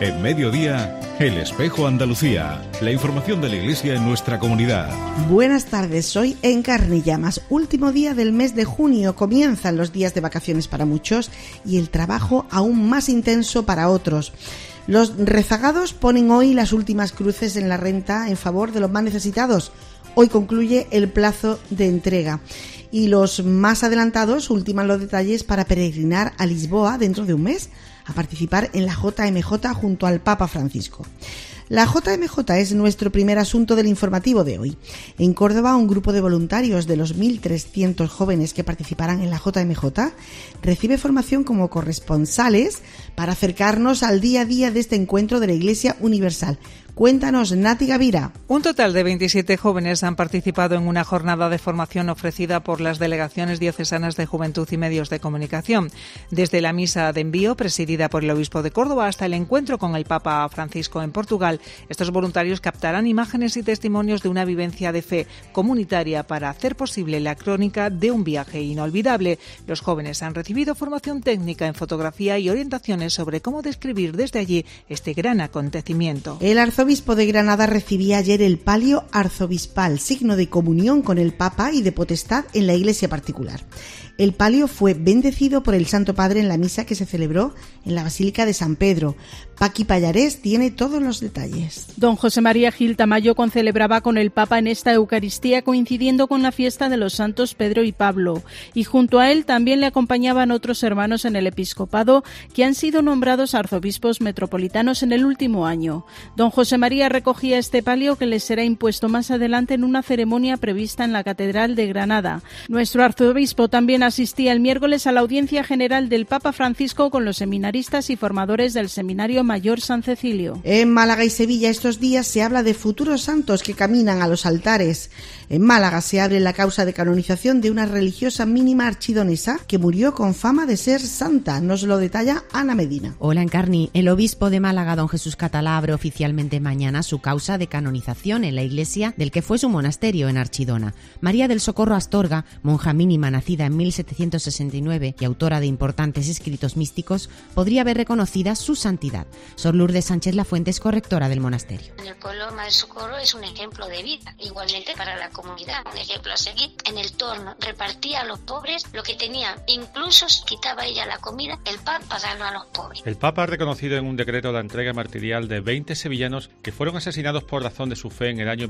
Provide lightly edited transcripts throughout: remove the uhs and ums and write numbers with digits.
En Mediodía, El Espejo Andalucía. La información de la Iglesia en nuestra comunidad. Buenas tardes, hoy en Carne y Llamas. Último día del mes de junio. Comienzan los días de vacaciones para muchos y el trabajo aún más intenso para otros. Los rezagados ponen hoy las últimas cruces en la renta en favor de los más necesitados. Hoy concluye el plazo de entrega. Y los más adelantados ultiman los detalles para peregrinar a Lisboa dentro de un mes a participar en la JMJ junto al Papa Francisco. La JMJ es nuestro primer asunto del informativo de hoy. En Córdoba, un grupo de voluntarios de los 1.300 jóvenes que participarán en la JMJ recibe formación como corresponsales para acercarnos al día a día de este encuentro de la Iglesia Universal. Cuéntanos, Nati Gavira. Un total de 27 jóvenes han participado en una jornada de formación ofrecida por las delegaciones diocesanas de Juventud y Medios de Comunicación. Desde la misa de envío, presidida por el obispo de Córdoba, hasta el encuentro con el Papa Francisco en Portugal, estos voluntarios captarán imágenes y testimonios de una vivencia de fe comunitaria para hacer posible la crónica de un viaje inolvidable. Los jóvenes han recibido formación técnica en fotografía y orientaciones sobre cómo describir desde allí este gran acontecimiento. El arzobispo de Granada recibía ayer el palio arzobispal, signo de comunión con el Papa y de potestad en la iglesia particular. El palio fue bendecido por el Santo Padre en la misa que se celebró en la Basílica de San Pedro. Paqui Pallarés tiene todos los detalles. Don José María Gil Tamayo concelebraba con el Papa en esta Eucaristía coincidiendo con la fiesta de los santos Pedro y Pablo. Y junto a él también le acompañaban otros hermanos en el episcopado que han sido nombrados arzobispos metropolitanos en el último año. Don José María recogía este palio que les será impuesto más adelante en una ceremonia prevista en la Catedral de Granada. Nuestro arzobispo también asistía el miércoles a la audiencia general del Papa Francisco con los seminaristas y formadores del Seminario Mayor San Cecilio. En Málaga y Sevilla estos días se habla de futuros santos que caminan a los altares. En Málaga se abre la causa de canonización de una religiosa mínima archidonesa que murió con fama de ser santa. Nos lo detalla Ana Medina. Hola, Encarni. El obispo de Málaga, don Jesús Catalá, abre oficialmente mañana su causa de canonización en la iglesia del que fue su monasterio en Archidona. María del Socorro Astorga, monja mínima nacida en 1769 y autora de importantes escritos místicos, podría ver reconocida su santidad. Sor Lourdes Sánchez Lafuente es correctora del monasterio. En el pueblo Madre del Socorro es un ejemplo de vida, igualmente para la comunidad, un ejemplo a seguir. En el torno repartía a los pobres lo que tenía, incluso quitaba ella la comida, el pan, para darlo a los pobres. El Papa ha reconocido en un decreto la entrega martirial de 20 sevillanos que fueron asesinados por razón de su fe en el año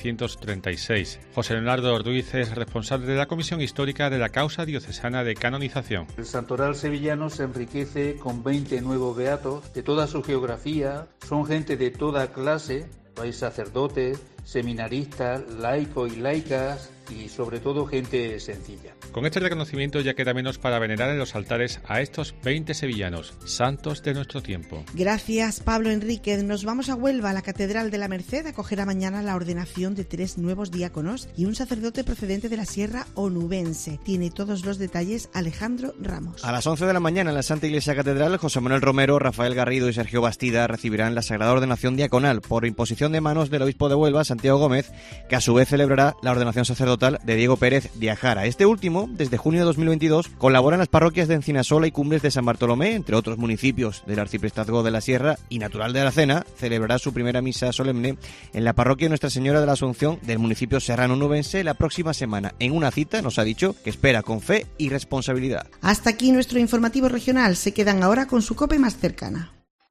1936. José Leonardo Orduiz es responsable de la Comisión Histórica de la Causa Diocesana de Canonización. El santoral sevillano se enriquece con 20 nuevos beatos de toda su geografía. Son gente de toda clase, hay sacerdotes, seminaristas, laicos y laicas y sobre todo gente sencilla. Con este reconocimiento ya queda menos para venerar en los altares a estos 20 sevillanos, santos de nuestro tiempo. Gracias, Pablo Enríquez. Nos vamos a Huelva. A la Catedral de la Merced acogerá mañana la ordenación de 3 nuevos diáconos y un sacerdote procedente de la Sierra Onubense. Tiene todos los detalles Alejandro Ramos. A las 11 de la mañana en la Santa Iglesia Catedral, José Manuel Romero, Rafael Garrido y Sergio Bastida recibirán la Sagrada Ordenación Diaconal por imposición de manos del obispo de Huelva, Santiago Gómez, que a su vez celebrará la ordenación sacerdotal de Diego Pérez Diajara. Este último, desde junio de 2022, colabora en las parroquias de Encinasola y Cumbres de San Bartolomé, entre otros municipios del Arciprestazgo de la Sierra y natural de Aracena. Celebrará su primera misa solemne en la parroquia Nuestra Señora de la Asunción del municipio serrano onubense la próxima semana, en una cita, nos ha dicho, que espera con fe y responsabilidad. Hasta aquí nuestro informativo regional. Se quedan ahora con su COPE más cercana.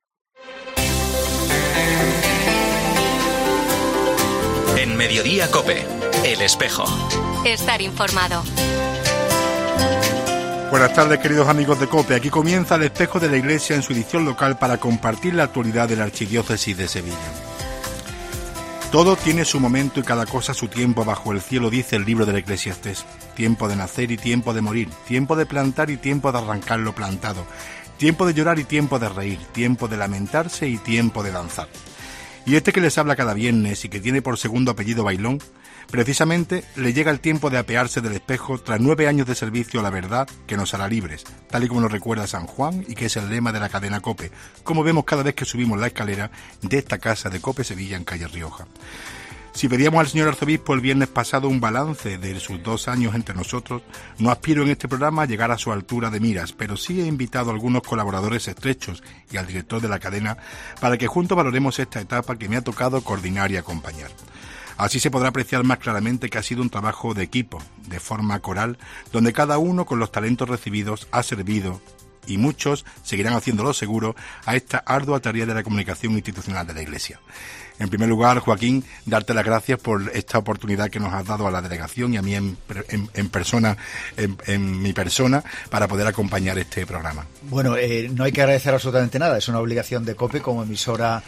En Mediodía COPE, El Espejo. Estar informado. Buenas tardes, queridos amigos de COPE. Aquí comienza El Espejo de la Iglesia en su edición local para compartir la actualidad de la Archidiócesis de Sevilla. Todo tiene su momento y cada cosa su tiempo bajo el cielo, dice el libro del Eclesiastés. Tiempo de nacer y tiempo de morir, tiempo de plantar y tiempo de arrancar lo plantado, tiempo de llorar y tiempo de reír, tiempo de lamentarse y tiempo de danzar. Y este que les habla cada viernes y que tiene por segundo apellido Bailón, precisamente le llega el tiempo de apearse del espejo tras 9 años de servicio a la verdad que nos hará libres, tal y como nos recuerda San Juan y que es el lema de la cadena COPE, como vemos cada vez que subimos la escalera de esta casa de COPE Sevilla en calle Rioja. Si pedíamos al señor arzobispo el viernes pasado un balance de sus 2 años entre nosotros, no aspiro en este programa a llegar a su altura de miras, pero sí he invitado a algunos colaboradores estrechos y al director de la cadena para que juntos valoremos esta etapa que me ha tocado coordinar y acompañar. Así se podrá apreciar más claramente que ha sido un trabajo de equipo, de forma coral, donde cada uno con los talentos recibidos ha servido, y muchos seguirán haciéndolo seguro, a esta ardua tarea de la comunicación institucional de la Iglesia. En primer lugar, Joaquín, darte las gracias por esta oportunidad que nos has dado a la delegación y a mí en mi persona, para poder acompañar este programa. Bueno, no hay que agradecer absolutamente nada, es una obligación de COPE como emisora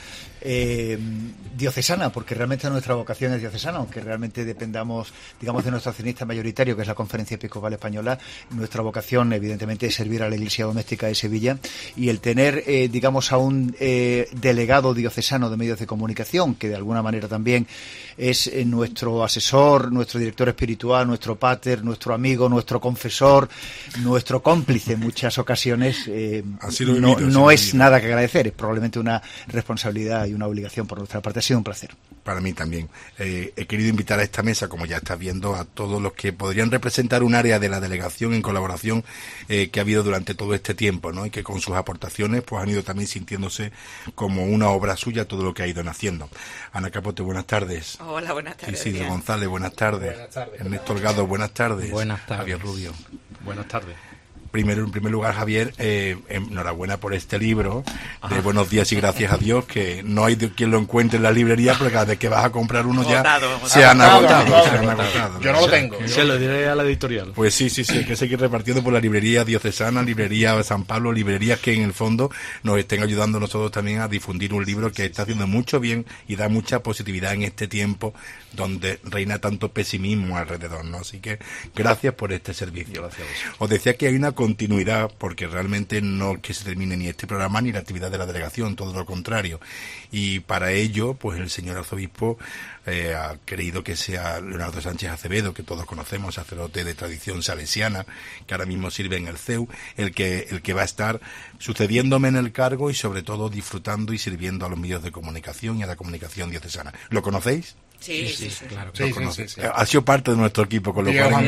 diocesana, porque realmente nuestra vocación es diocesana, aunque realmente dependamos, digamos, de nuestro accionista mayoritario, que es la Conferencia Episcopal Española. Nuestra vocación, evidentemente, es servir a la Iglesia Doméstica de Sevilla, y el tener, digamos, a un delegado diocesano de medios de comunicación, que de alguna manera también es nuestro asesor, nuestro director espiritual, nuestro pater, nuestro amigo, nuestro confesor, nuestro cómplice en muchas ocasiones, no es nada que agradecer, es probablemente una responsabilidad y una obligación por nuestra parte. Ha sido un placer. Para mí también. He querido invitar a esta mesa, como ya estás viendo, a todos los que podrían representar un área de la delegación en colaboración que ha habido durante todo este tiempo, ¿no? Y que con sus aportaciones pues han ido también sintiéndose como una obra suya todo lo que ha ido naciendo. Ana Capote, buenas tardes. Hola, buenas tardes. Isidro González, buenas tardes. Buenas tardes. Ernesto Holgado, buenas tardes. Buenas tardes. Javier Rubio. Buenas tardes. En primer lugar, Javier, enhorabuena por este libro de Buenos días y gracias a Dios, que no hay quien lo encuentre en la librería, porque cada vez que vas a comprar uno se han agotado. Yo no lo tengo. Se lo diré a la editorial. Pues sí, hay que seguir repartiendo por la librería diocesana, librería San Pablo, librerías que en el fondo nos estén ayudando a nosotros también a difundir un libro que está haciendo mucho bien y da mucha positividad en este tiempo donde reina tanto pesimismo alrededor, ¿no? Así que gracias por este servicio. Gracias. Os decía que hay una continuidad, porque realmente no es que se termine ni este programa ni la actividad de la delegación, todo lo contrario. Y para ello, pues el señor arzobispo ha querido que sea Leonardo Sánchez Acevedo, que todos conocemos, sacerdote de tradición salesiana, que ahora mismo sirve en el CEU, el que va a estar sucediéndome en el cargo y sobre todo disfrutando y sirviendo a los medios de comunicación y a la comunicación diocesana. ¿Lo conocéis? Sí, claro. Sí. Ha sido parte de nuestro equipo, con lo cual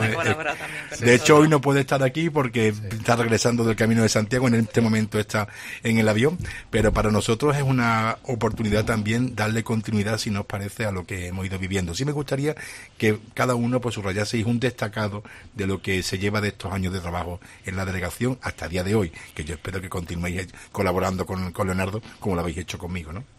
de hecho hoy no puede estar aquí porque está regresando del Camino de Santiago, en este momento está en el avión, pero para nosotros es una oportunidad también darle continuidad, si nos parece, a lo que hemos ido viviendo. Sí me gustaría que cada uno pues subrayaseis un destacado de lo que se lleva de estos años de trabajo en la delegación hasta el día de hoy, que yo espero que continuéis colaborando con Leonardo como lo habéis hecho conmigo, ¿no?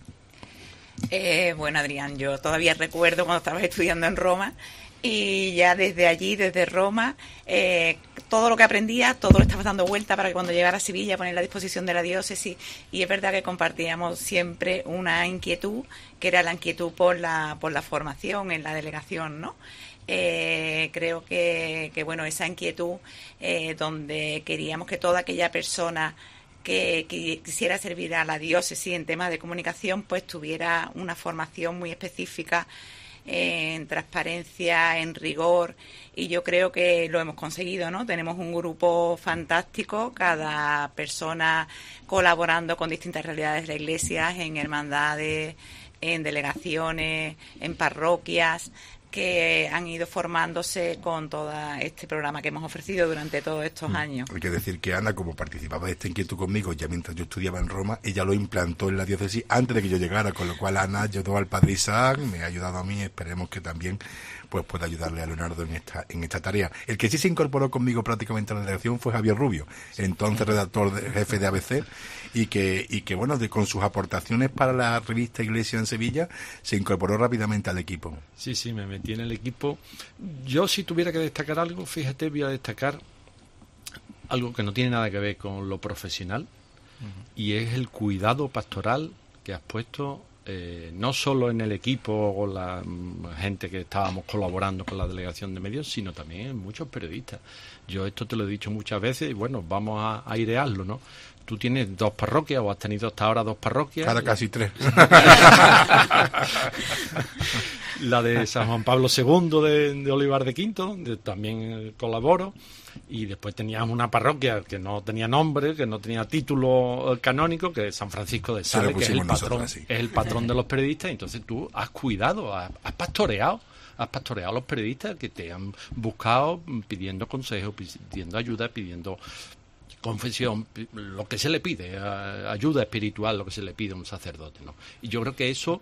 Bueno, Adrián, yo todavía recuerdo cuando estabas estudiando en Roma, y ya desde allí, desde Roma, todo lo que aprendía, todo lo estabas dando vuelta para que cuando llegara a Sevilla ponerla a disposición de la diócesis. Y es verdad que compartíamos siempre una inquietud, que era la inquietud por la formación en la delegación, ¿no? Creo que bueno, esa inquietud donde queríamos que toda aquella persona que quisiera servir a la diócesis en temas de comunicación, pues tuviera una formación muy específica en transparencia, en rigor, y yo creo que lo hemos conseguido, ¿no? Tenemos un grupo fantástico, cada persona colaborando con distintas realidades de la Iglesia, en hermandades, en delegaciones, en parroquias, que han ido formándose con todo este programa que hemos ofrecido durante todos estos años. Hay que decir que Ana, como participaba de esta inquietud conmigo, ya mientras yo estudiaba en Roma, ella lo implantó en la diócesis antes de que yo llegara, con lo cual Ana ayudó al padre Isaac, me ha ayudado a mí, esperemos que también pues pueda ayudarle a Leonardo en esta tarea. El que sí se incorporó conmigo prácticamente a la delegación fue Javier Rubio, entonces jefe de ABC, y que bueno, con sus aportaciones para la revista Iglesia en Sevilla, se incorporó rápidamente al equipo. Sí, me metí en el equipo. Yo, si tuviera que destacar algo, fíjate, voy a destacar algo que no tiene nada que ver con lo profesional, y es el cuidado pastoral que has puesto no solo en el equipo o la gente que estábamos colaborando con la delegación de medios, sino también en muchos periodistas. Yo esto te lo he dicho muchas veces y bueno, vamos a airearlo, ¿no? Tú tienes 2 parroquias o has tenido hasta ahora 2 parroquias. Ahora casi 3. la de San Juan Pablo II de Olivar de Quinto, donde también colaboro. Y después teníamos una parroquia que no tenía nombre, que no tenía título canónico, que es San Francisco de Sales, que es el patrón de los periodistas. Y entonces tú has cuidado, has pastoreado a los periodistas que te han buscado pidiendo consejo, pidiendo ayuda, pidiendo confesión, lo que se le pide, ayuda espiritual, lo que se le pide a un sacerdote, ¿no? Y yo creo que eso,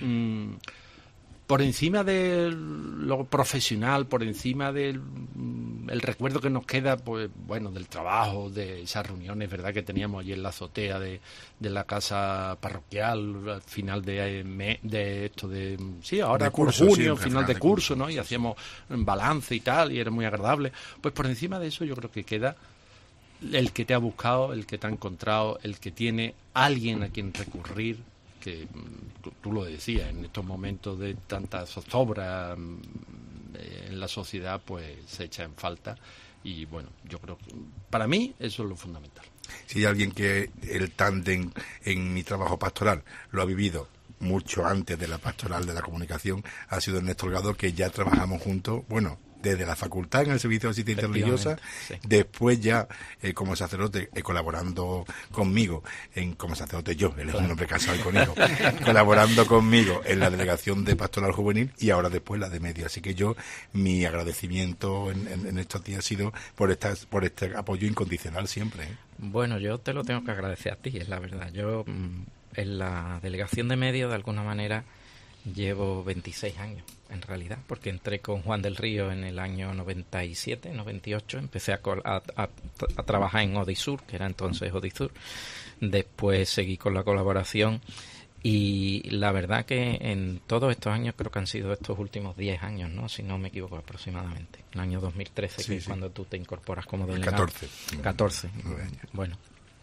por encima de lo profesional, por encima del el recuerdo que nos queda, pues bueno, del trabajo, de esas reuniones, verdad, que teníamos allí en la azotea de la casa parroquial al final de esto de ahora por junio, final de curso, ¿no? Y hacíamos un balance y tal, y era muy agradable. Pues por encima de eso yo creo que queda el que te ha buscado, el que te ha encontrado, el que tiene alguien a quien recurrir, que tú lo decías, en estos momentos de tanta zozobra en la sociedad, pues se echa en falta. Y bueno, yo creo que para mí eso es lo fundamental. Si hay alguien que el tándem en mi trabajo pastoral lo ha vivido mucho antes de la pastoral de la comunicación, ha sido Ernesto Holgado, que ya trabajamos juntos, bueno, desde la facultad en el servicio de asistencia religiosa, sí. Después ya como sacerdote, colaborando conmigo, como sacerdote él es un hombre casado y con hijos, colaborando conmigo en la delegación de pastoral juvenil y ahora después la de medio. Así que mi agradecimiento en estos días ha sido por este apoyo incondicional siempre. Bueno, yo te lo tengo que agradecer a ti, es la verdad. Yo en la delegación de medio, de alguna manera, llevo 26 años, en realidad, porque entré con Juan del Río en el año 97, 98, empecé a trabajar en Odisur, que era entonces Odisur, después seguí con la colaboración y la verdad que en todos estos años, creo que han sido estos últimos 10 años, ¿no? Si no me equivoco aproximadamente, el año 2013, sí, que es cuando tú te incorporas como delegado. 14. Bueno,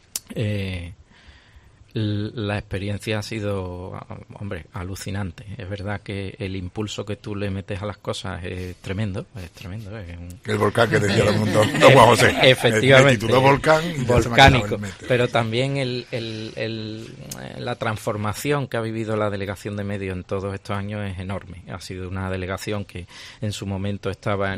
la experiencia ha sido, hombre, alucinante. Es verdad que el impulso que tú le metes a las cosas es tremendo. El volcán que decía el mundo, don Juan José. Efectivamente. El título volcánico. Pero también la transformación que ha vivido la delegación de medio en todos estos años es enorme. Ha sido una delegación que en su momento estaba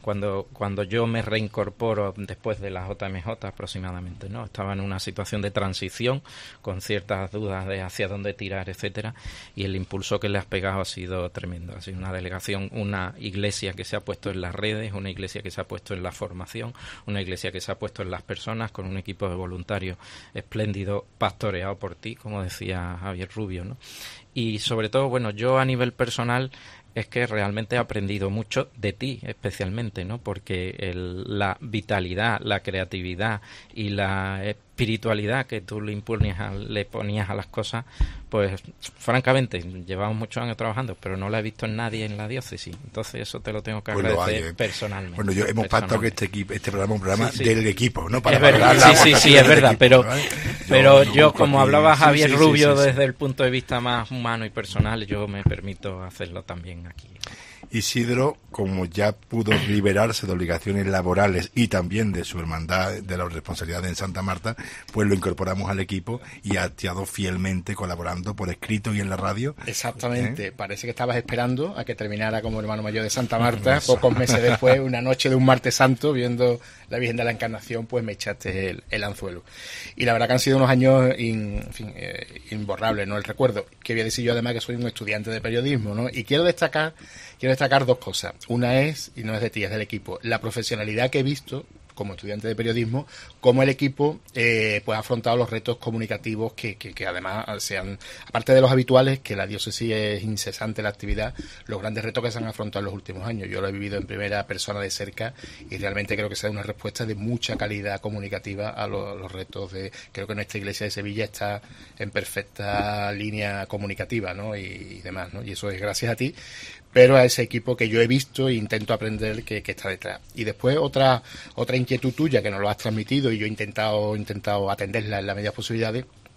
cuando yo me reincorporo después de la JMJ aproximadamente, ¿no? Estaba en una situación de transición con ciertas dudas de hacia dónde tirar, etcétera, y el impulso que le has pegado ha sido tremendo. Ha sido una delegación, una iglesia que se ha puesto en las redes, una iglesia que se ha puesto en la formación, una iglesia que se ha puesto en las personas, con un equipo de voluntarios espléndido, pastoreado por ti, como decía Javier Rubio, ¿no? Y sobre todo, bueno, yo a nivel personal es que realmente he aprendido mucho de ti, especialmente, ¿no? Porque la vitalidad, la creatividad y la espiritualidad que tú le ponías a las cosas, pues francamente llevamos muchos años trabajando, pero no la he visto en nadie en la diócesis. Entonces eso te lo tengo que agradecer personalmente. Bueno, hemos pactado que este programa es un programa del equipo, ¿no? Para es verdad, sí, es verdad, pero yo, como hablaba Javier Rubio, desde el punto de vista más humano y personal, yo me permito hacerlo también aquí. Isidro, como ya pudo liberarse de obligaciones laborales y también de su hermandad, de la responsabilidad en Santa Marta, pues lo incorporamos al equipo y ha estado fielmente colaborando por escrito y en la radio. Exactamente, parece que estabas esperando a que terminara como hermano mayor de Santa Marta. Pocos meses después, una noche de un martes santo, viendo la Virgen de la Encarnación, pues me echaste el anzuelo. Y la verdad que han sido unos años imborrables, ¿no? El recuerdo, que voy a decir yo además que soy un estudiante de periodismo, ¿no? Y quiero destacar dos cosas. Una es, y no es de ti, es del equipo, la profesionalidad que he visto como estudiante de periodismo, cómo el equipo pues ha afrontado los retos comunicativos que además aparte de los habituales, que la diócesis es incesante la actividad, los grandes retos que se han afrontado en los últimos años. Yo lo he vivido en primera persona de cerca y realmente creo que se da una respuesta de mucha calidad comunicativa a los retos creo que nuestra iglesia de Sevilla está en perfecta línea comunicativa, ¿no? y demás, ¿no? Y eso es gracias a ti, pero a ese equipo que yo he visto e intento aprender que está detrás. Y después otra inquietud tuya que nos lo has transmitido y yo he intentado atenderla en las medias posibilidades,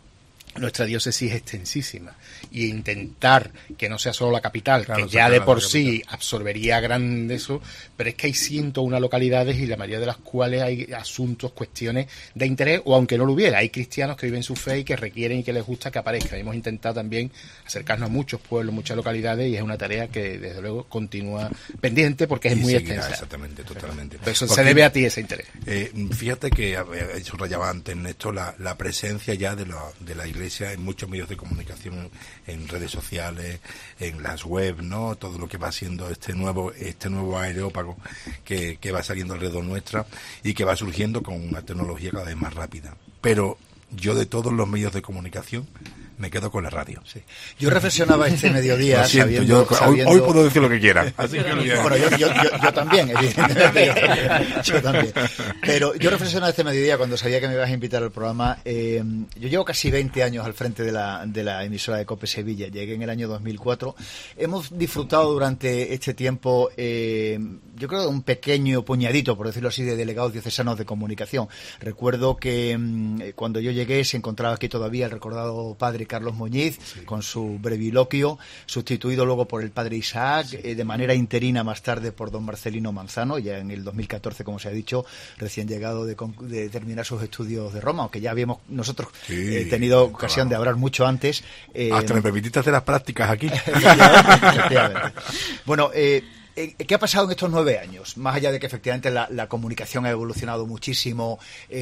nuestra diócesis es extensísima y intentar que no sea solo la capital, claro, que ya de por sí absorbería gran eso, pero es que hay 101 localidades y la mayoría de las cuales hay asuntos, cuestiones de interés, o aunque no lo hubiera, hay cristianos que viven su fe y que requieren y que les gusta que aparezca. Hemos intentado también acercarnos a muchos pueblos, muchas localidades, y es una tarea que desde luego continúa pendiente porque es muy extensa. Exactamente, totalmente. Pero eso se debe a ti, ese interés. Fíjate que subrayaba antes, Néstor, la presencia ya de la Iglesia en muchos medios de comunicación, en redes sociales, en las web, ¿no? Todo lo que va siendo este nuevo aerópago que va saliendo alrededor nuestra y que va surgiendo con una tecnología cada vez más rápida. Pero yo, de todos los medios de comunicación, me quedo con la radio. Sí. Yo reflexionaba este mediodía. Lo siento, hoy puedo decir lo que quiera. Así que bueno, yo también, evidentemente. Yo también. Pero yo reflexionaba este mediodía cuando sabía que me ibas a invitar al programa. Yo llevo casi 20 años al frente de la emisora de COPE Sevilla. Llegué en el año 2004. Hemos disfrutado durante este tiempo, yo creo, de un pequeño puñadito, por decirlo así, de delegados diocesanos de comunicación. Recuerdo que cuando yo llegué se encontraba aquí todavía el recordado padre Carlos Muñiz, con su breviloquio, sustituido luego por el padre Isaac, de manera interina más tarde por don Marcelino Manzano, ya en el 2014, como se ha dicho, recién llegado de terminar sus estudios de Roma, aunque ya habíamos nosotros tenido ocasión de hablar mucho antes. Hasta me permitiste hacer las prácticas aquí. Efectivamente. Bueno, ¿qué ha pasado en estos 9 años? Más allá de que efectivamente la comunicación ha evolucionado muchísimo,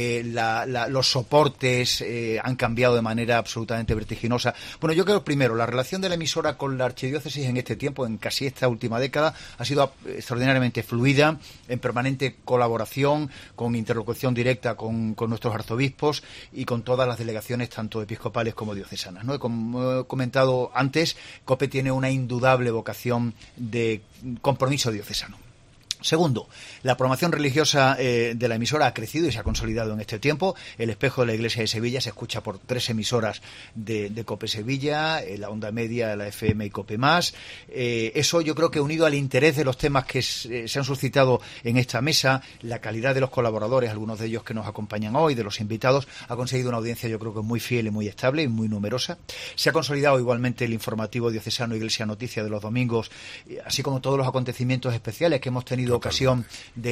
los soportes han cambiado de manera absolutamente vertiginosa. Bueno, yo creo, primero, la relación de la emisora con la archidiócesis en este tiempo, en casi esta última década, ha sido extraordinariamente fluida, en permanente colaboración, con interlocución directa con nuestros arzobispos y con todas las delegaciones, tanto episcopales como diocesanas, ¿no? Como he comentado antes, COPE tiene una indudable vocación de compromiso diocesano. Segundo, la programación religiosa de la emisora ha crecido y se ha consolidado en este tiempo. El Espejo de la Iglesia de Sevilla se escucha por 3 emisoras de COPE Sevilla, la Onda Media, la FM y COPE Más. Eso, yo creo que, unido al interés de los temas que se han suscitado en esta mesa, la calidad de los colaboradores, algunos de ellos que nos acompañan hoy, de los invitados, ha conseguido una audiencia, yo creo que muy fiel y muy estable y muy numerosa. Se ha consolidado igualmente el informativo diocesano Iglesia Noticia de los domingos, así como todos los acontecimientos especiales que hemos tenido ocasión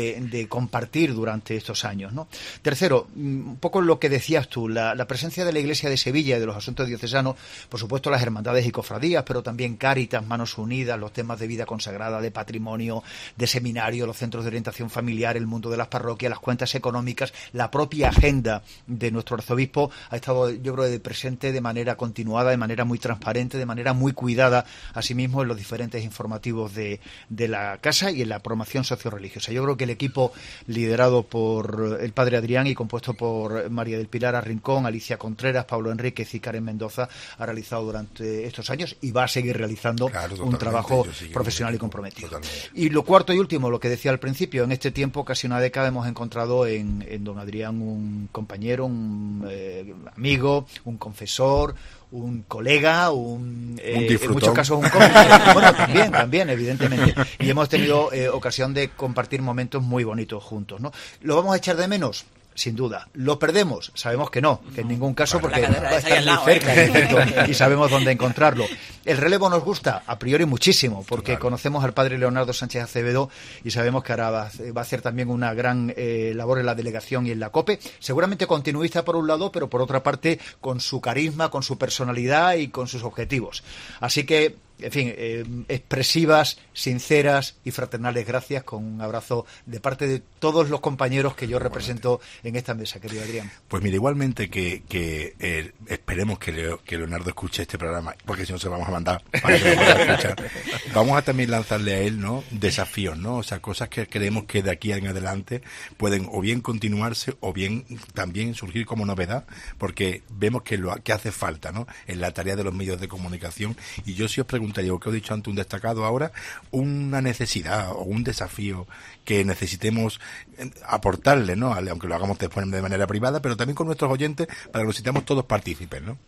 de compartir durante estos años, ¿no? Tercero, un poco lo que decías tú, la presencia de la Iglesia de Sevilla y de los asuntos diocesanos, por supuesto las hermandades y cofradías, pero también Cáritas, Manos Unidas, los temas de vida consagrada, de patrimonio, de seminario, los centros de orientación familiar, el mundo de las parroquias, las cuentas económicas, la propia agenda de nuestro arzobispo ha estado, yo creo, presente de manera continuada, de manera muy transparente, de manera muy cuidada, asimismo en los diferentes informativos de la casa y en la programación socio-religiosa. Yo creo que el equipo liderado por el padre Adrián y compuesto por María del Pilar Arrincón, Alicia Contreras, Pablo Enríquez y Karen Mendoza ha realizado durante estos años y va a seguir realizando un trabajo profesional y comprometido. Totalmente. Y lo cuarto y último, lo que decía al principio, en este tiempo, casi una década, hemos encontrado en don Adrián un compañero, un amigo, un confesor, un colega, en muchos casos un cómplice. Bueno, también, evidentemente. Y hemos tenido ocasión de compartir momentos muy bonitos juntos, ¿no? ¿Lo vamos a echar de menos? Sin duda. ¿Lo perdemos? Sabemos que no, que en ningún caso, porque va a estar muy cerca y sabemos dónde encontrarlo. ¿El relevo nos gusta? A priori muchísimo, porque conocemos al padre Leonardo Sánchez Acevedo y sabemos que ahora va a hacer también una gran labor en la delegación y en la COPE, seguramente continuista por un lado, pero por otra parte con su carisma, con su personalidad y con sus objetivos. Así que, en fin, expresivas, sinceras y fraternales gracias, con un abrazo de parte de todos los compañeros que yo represento en esta mesa, querido Adrián. Pues mira, igualmente que esperemos que Leonardo escuche este programa, porque si no se lo vamos a mandar para que lo pueda escuchar. Vamos a también lanzarle a él, ¿no?, desafíos, ¿no? O sea, cosas que creemos que de aquí en adelante pueden o bien continuarse o bien también surgir como novedad, porque vemos que hace falta, ¿no?, en la tarea de los medios de comunicación. Y yo sí os preguntaría, lo que he dicho antes, un destacado ahora, una necesidad o un desafío que necesitemos aportarle, ¿no?, aunque lo hagamos después de manera privada, pero también con nuestros oyentes, para que nos sintamos todos partícipes, ¿no?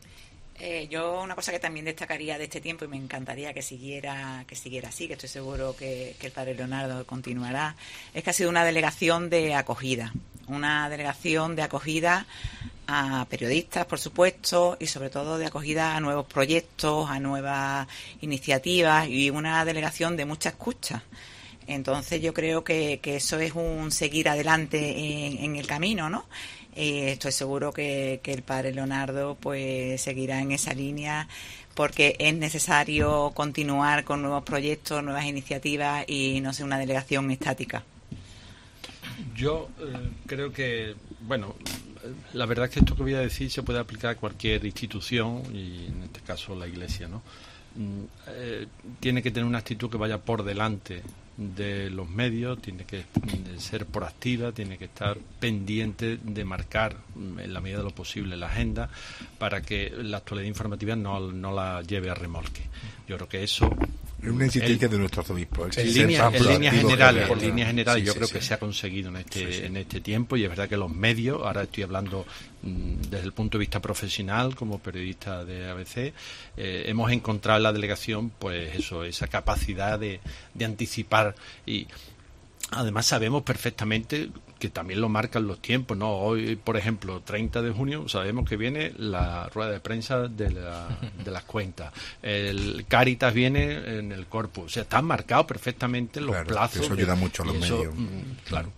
Yo una cosa que también destacaría de este tiempo, y me encantaría que siguiera así, que estoy seguro que el padre Leonardo continuará, es que ha sido una delegación de acogida, una delegación de acogida a periodistas, por supuesto, y sobre todo de acogida a nuevos proyectos, a nuevas iniciativas, y una delegación de mucha escucha. Entonces yo creo que eso es un seguir adelante en el camino, ¿no? Estoy seguro que el padre Leonardo pues seguirá en esa línea, porque es necesario continuar con nuevos proyectos, nuevas iniciativas y no ser una delegación estática. Yo creo que, bueno, la verdad es que esto que voy a decir se puede aplicar a cualquier institución, y en este caso la Iglesia, ¿no? Tiene que tener una actitud que vaya por delante de los medios, tiene que ser proactiva, tiene que estar pendiente de marcar en la medida de lo posible la agenda para que la actualidad informativa no la lleve a remolque. Yo creo que eso es una insistencia de nuestro arzobispo. En líneas generales yo creo que se ha conseguido en este tiempo, y es verdad que los medios, ahora estoy hablando desde el punto de vista profesional como periodista de ABC, hemos encontrado en la delegación pues eso, esa capacidad de anticipar, y además sabemos perfectamente que también lo marcan los tiempos, ¿no? Hoy, por ejemplo, 30 de junio, sabemos que viene la rueda de prensa de las cuentas. El Cáritas viene en el Corpus. O sea, están marcados perfectamente los plazos. Eso ayuda mucho a los medios. Claro.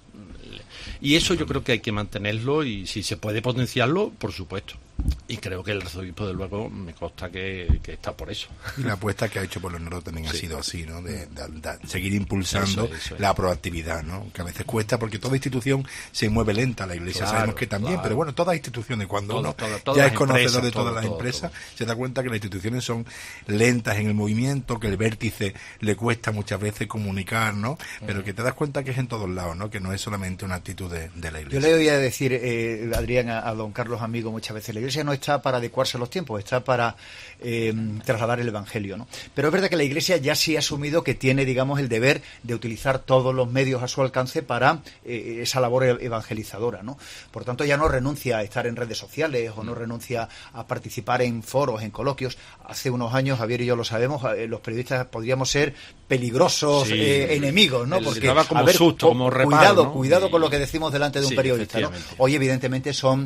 Y eso yo creo que hay que mantenerlo, y si se puede potenciarlo, por supuesto. Y creo que el arzobispo, de luego, me consta que está por eso. Y la apuesta que ha hecho por Leonardo también ha sido así, ¿no? De seguir impulsando eso es. La proactividad, ¿no? Que a veces cuesta, porque toda institución se mueve lenta. La Iglesia sabemos que también, pero bueno, todas las instituciones, cuando uno ya es conocedor de todas las empresas, se da cuenta que las instituciones son lentas en el movimiento, que el vértice le cuesta muchas veces comunicar, ¿no? Pero que te das cuenta que es en todos lados, ¿no? Que no es solamente una actitud de la Iglesia. Yo le voy a decir, Adrián, a don Carlos Amigo, muchas veces la Iglesia no está para adecuarse a los tiempos, está para trasladar el Evangelio, ¿no? Pero es verdad que la Iglesia ya sí ha asumido que tiene, digamos, el deber de utilizar todos los medios a su alcance para esa labor evangelizadora, ¿no? Por tanto, ya no renuncia a estar en redes sociales o no renuncia a participar en foros, en coloquios. Hace unos años, Javier y yo lo sabemos, los periodistas podríamos ser peligrosos enemigos, ¿no? Porque como susto, como reparo, ¿no? Cuidado con lo que decimos delante de un periodista, ¿no? Hoy, evidentemente, son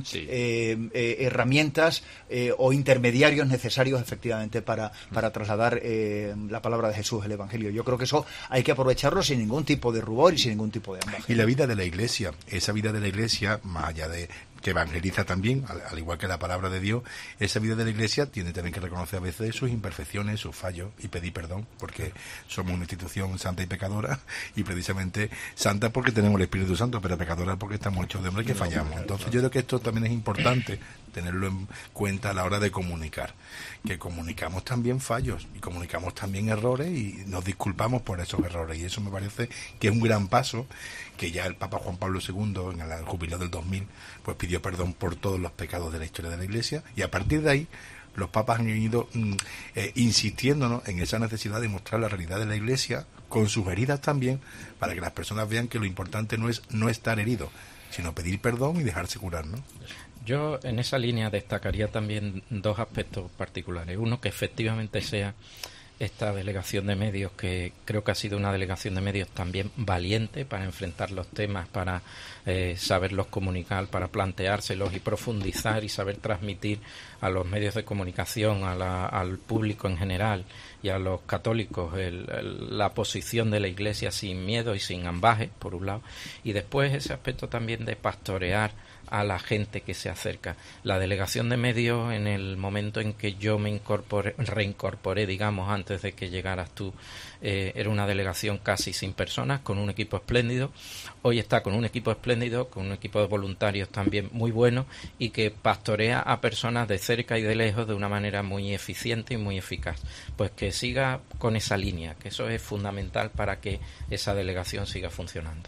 herramientas o intermediarios necesarios efectivamente para trasladar la palabra de Jesús, el Evangelio. Yo creo que eso hay que aprovecharlo sin ningún tipo de rubor y sin ningún tipo de ambaje. Y la vida de la Iglesia, esa vida de la Iglesia, más allá de que evangeliza también, al igual que la palabra de Dios, esa vida de la Iglesia tiene también que reconocer a veces sus imperfecciones, sus fallos, y pedir perdón, porque somos una institución santa y pecadora, y precisamente santa porque tenemos el Espíritu Santo, pero pecadora porque estamos hechos de hombre que fallamos. Entonces yo creo que esto también es importante tenerlo en cuenta a la hora de comunicar, que comunicamos también fallos y comunicamos también errores y nos disculpamos por esos errores, y eso me parece que es un gran paso, que ya el Papa Juan Pablo II en el jubileo del 2000 pues pidió perdón por todos los pecados de la historia de la Iglesia, y a partir de ahí los papas han ido insistiendo, ¿no?, en esa necesidad de mostrar la realidad de la Iglesia con sus heridas también, para que las personas vean que lo importante no es no estar herido, sino pedir perdón y dejarse curar, ¿no? Yo en esa línea destacaría también dos aspectos particulares. Uno, que efectivamente sea esta delegación de medios, que creo que ha sido una delegación de medios también valiente para enfrentar los temas, para saberlos comunicar, para planteárselos y profundizar y saber transmitir a los medios de comunicación, al público en general y a los católicos la posición de la Iglesia sin miedo y sin ambaje, por un lado, y después ese aspecto también de pastorear a la gente que se acerca. La delegación de medios, en el momento en que yo me reincorporé, digamos, antes de que llegaras tú, era una delegación casi sin personas, con un equipo espléndido. Hoy está con un equipo espléndido, con un equipo de voluntarios también muy bueno, y que pastorea a personas de cerca y de lejos de una manera muy eficiente y muy eficaz. Pues que siga con esa línea, que eso es fundamental para que esa delegación siga funcionando.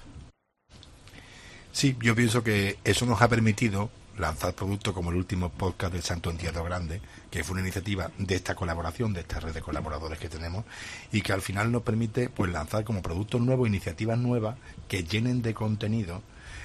Sí, yo pienso que eso nos ha permitido lanzar productos como el último podcast del Santo Entierro Grande, que fue una iniciativa de esta colaboración, de esta red de colaboradores que tenemos, y que al final nos permite pues lanzar como productos nuevos, iniciativas nuevas que llenen de contenido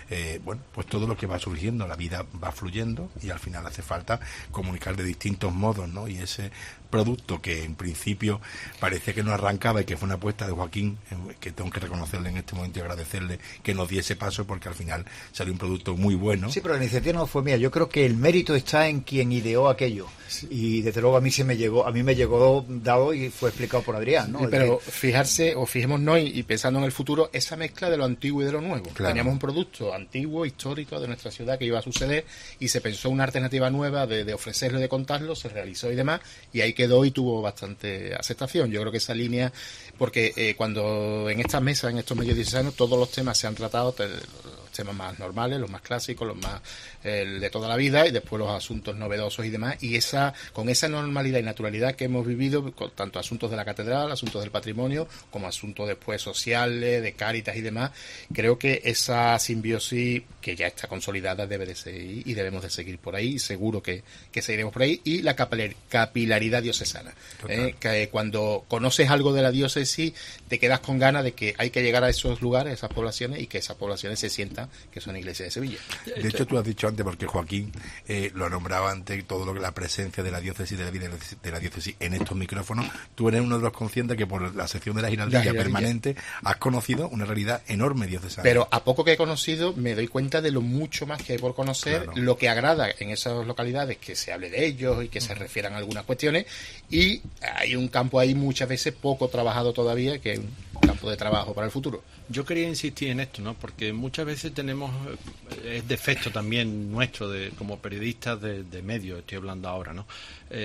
pues todo lo que va surgiendo, la vida va fluyendo y al final hace falta comunicar de distintos modos, ¿no? Y ese producto que en principio parece que no arrancaba y que fue una apuesta de Joaquín, que tengo que reconocerle en este momento y agradecerle que nos diese paso, porque al final salió un producto muy bueno. Sí, pero la iniciativa no fue mía. Yo creo que el mérito está en quien ideó aquello. Y desde luego a mí me llegó dado y fue explicado por Adrián, ¿no? Pero fijémonos y pensando en el futuro, esa mezcla de lo antiguo y de lo nuevo. Claro. Teníamos un producto antiguo, histórico de nuestra ciudad que iba a suceder y se pensó una alternativa nueva de ofrecerlo y de contarlo, se realizó y demás, y ahí quedó y tuvo bastante aceptación. Yo creo que esa línea, porque cuando en estas mesas, en estos medios diocesanos, todos los temas se han tratado, los temas más normales, los más clásicos, los más de toda la vida, y después los asuntos novedosos y demás, y con esa normalidad y naturalidad que hemos vivido, con tanto asuntos de la catedral, asuntos del patrimonio, como asuntos después sociales, de Cáritas y demás, creo que esa simbiosis que ya está consolidada debe de seguir y debemos de seguir por ahí, y seguro que seguiremos por ahí, y la capilaridad diocesana, que cuando conoces algo de la diócesis te quedas con ganas de que hay que llegar a esos lugares, a esas poblaciones, y que esas poblaciones se sientan que son iglesias de Sevilla. De hecho, tú has dicho antes, porque Joaquín lo nombraba antes, todo lo que la presencia de la diócesis, de la vida de la diócesis en estos micrófonos, tú eres uno de los conscientes que por la sección de la giraldilla permanente has conocido una realidad enorme diocesana. Pero a poco que he conocido me doy cuenta de lo mucho más que hay por conocer, claro. Lo que agrada en esas localidades, que se hable de ellos y que se refieran a algunas cuestiones, y hay un campo ahí muchas veces poco trabajado todavía, que es un campo de trabajo para el futuro. Yo quería insistir en esto, ¿no? Porque muchas veces tenemos, es defecto también nuestro como periodistas de medios, estoy hablando ahora, ¿no?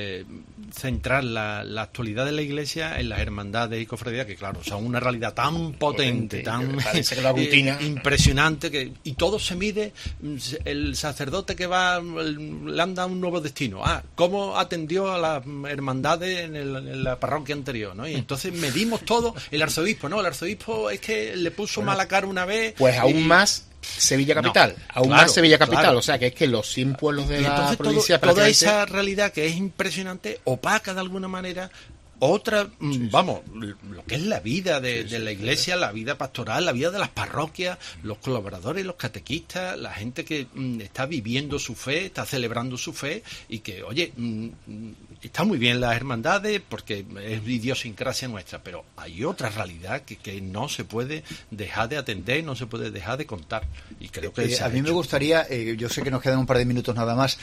Centrar la actualidad de la Iglesia en las hermandades y cofradías, que claro, son una realidad tan potente, tan parece que lo aglutina. Impresionante, y todo se mide, el sacerdote que va, le anda un nuevo destino, cómo atendió a las hermandades en la parroquia anterior, ¿no? Y entonces medimos todo, el arzobispo es que le puso mala cara una vez. Pues aún más Sevilla Capital, más Sevilla Capital, claro. O sea que es que los 100 pueblos de la provincia... Toda esa realidad que es impresionante, opaca de alguna manera otra, vamos, lo que es la vida de la Iglesia, la vida pastoral, la vida de las parroquias, los colaboradores, los catequistas, la gente que está viviendo su fe, está celebrando su fe, y que, oye, está muy bien las hermandades porque es idiosincrasia nuestra, pero hay otra realidad que no se puede dejar de atender, no se puede dejar de contar, y creo que a mí me gustaría, yo sé que nos quedan un par de minutos nada más,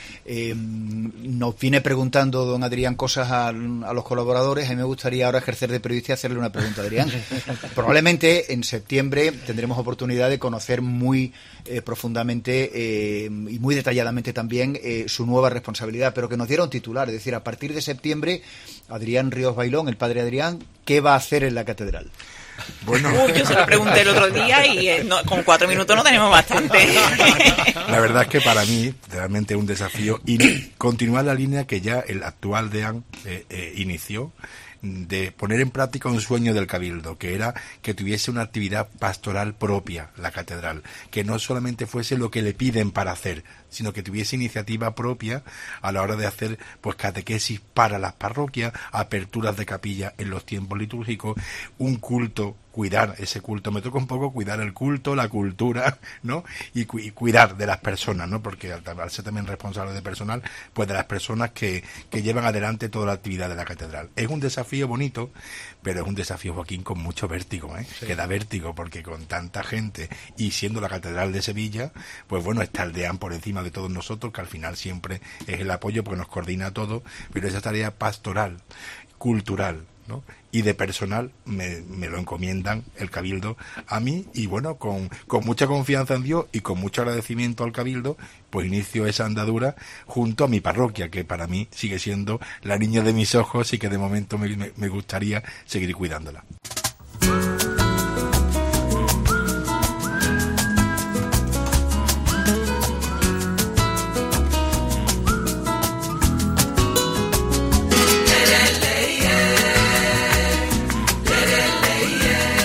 nos viene preguntando don Adrián cosas a los colaboradores. A mí me gustaría ahora ejercer de periodista y hacerle una pregunta a Adrián. Probablemente en septiembre tendremos oportunidad de conocer muy profundamente y muy detalladamente también su nueva responsabilidad, pero que nos diera un titular, es decir, a partir de septiembre, Adrián Ríos Bailón, el padre Adrián, ¿qué va a hacer en la catedral? Bueno, yo se lo pregunté el otro día y con 4 minutos no tenemos bastante. La verdad es que para mí realmente es un desafío continuar la línea que ya el actual deán inició, de poner en práctica un sueño del Cabildo, que era que tuviese una actividad pastoral propia la catedral, que no solamente fuese lo que le piden para hacer, sino que tuviese iniciativa propia a la hora de hacer pues catequesis para las parroquias, aperturas de capilla en los tiempos litúrgicos, un culto, cuidar ese culto, me toca un poco cuidar el culto, la cultura, ¿no? Y cuidar de las personas, ¿no? Porque al ser también responsable de personal, pues de las personas que llevan adelante toda la actividad de la catedral. Es un desafío bonito, pero es un desafío, Joaquín, con mucho vértigo, ¿eh? Sí. Que da vértigo, porque con tanta gente y siendo la catedral de Sevilla, pues bueno, está el deán por encima de todos nosotros, que al final siempre es el apoyo porque nos coordina todo, pero esa tarea pastoral, cultural, ¿no? Y de personal me lo encomiendan el Cabildo a mí, y bueno, con mucha confianza en Dios y con mucho agradecimiento al Cabildo, pues inicio esa andadura junto a mi parroquia, que para mí sigue siendo la niña de mis ojos y que de momento me gustaría seguir cuidándola.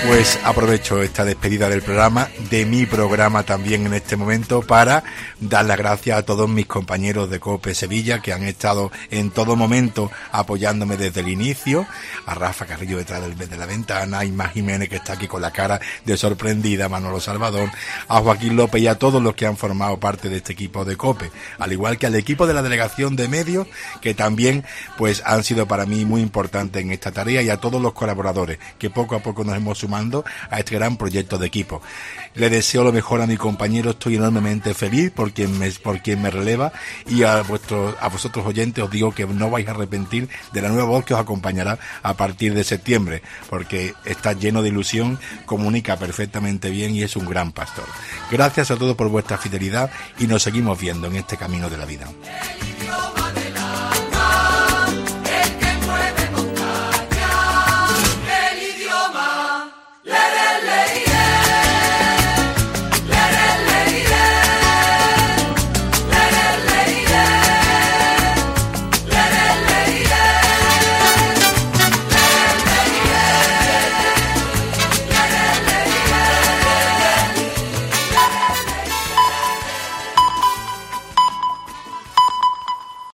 Pues aprovecho esta despedida del programa, de mi programa también en este momento, para dar las gracias a todos mis compañeros de COPE Sevilla que han estado en todo momento apoyándome desde el inicio, a Rafa Carrillo detrás de la ventana, a Inma Jiménez que está aquí con la cara de sorprendida, a Manolo Salvador, a Joaquín López y a todos los que han formado parte de este equipo de COPE, al igual que al equipo de la delegación de medios que también pues han sido para mí muy importantes en esta tarea, y a todos los colaboradores que poco a poco nos hemos sumado a este gran proyecto de equipo. Le deseo lo mejor a mi compañero, estoy enormemente feliz por quien me releva, y a vosotros oyentes os digo que no vais a arrepentir de la nueva voz que os acompañará a partir de septiembre, porque está lleno de ilusión, comunica perfectamente bien y es un gran pastor. Gracias a todos por vuestra fidelidad y nos seguimos viendo en este camino de la vida.